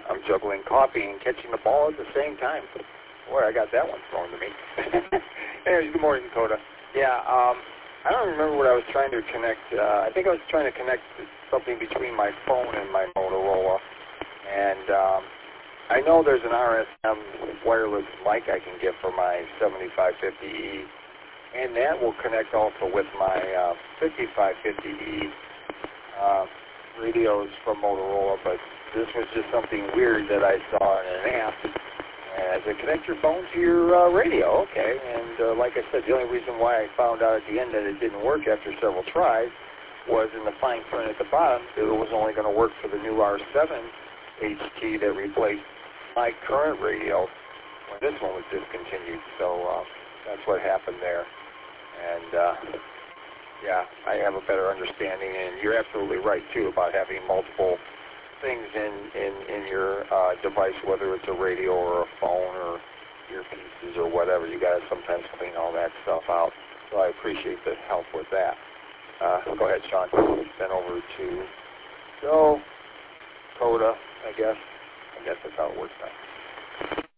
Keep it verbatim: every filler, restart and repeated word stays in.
I'm juggling coffee and catching the ball at the same time. Boy, I got that one thrown to me. Anyways, good morning, Dakota. Yeah, um, I don't remember what I was trying to connect. Uh, I think I was trying to connect something between my phone and my Motorola. And um, I know there's an R S M wireless mic I can get for my seventy-five fifty E. And that will connect also with my uh, fifty-five fifty E uh, radios from Motorola. But this was just something weird that I saw in an app. As I connect your phone to your uh, radio, okay. And uh, like I said, the only reason why I found out at the end that it didn't work after several tries was in the fine print at the bottom that it was only going to work for the new R seven H T that replaced my current radio when this one was discontinued. So uh, that's what happened there. And uh, yeah, I have a better understanding. And you're absolutely right too about having multiple things in, in, in your uh, device, whether it's a radio or a phone or earpieces or whatever. You got to sometimes clean all that stuff out. So I appreciate the help with that. Uh, go ahead, Sean. Then over to Joe, Coda, I guess. I guess that's how it works now.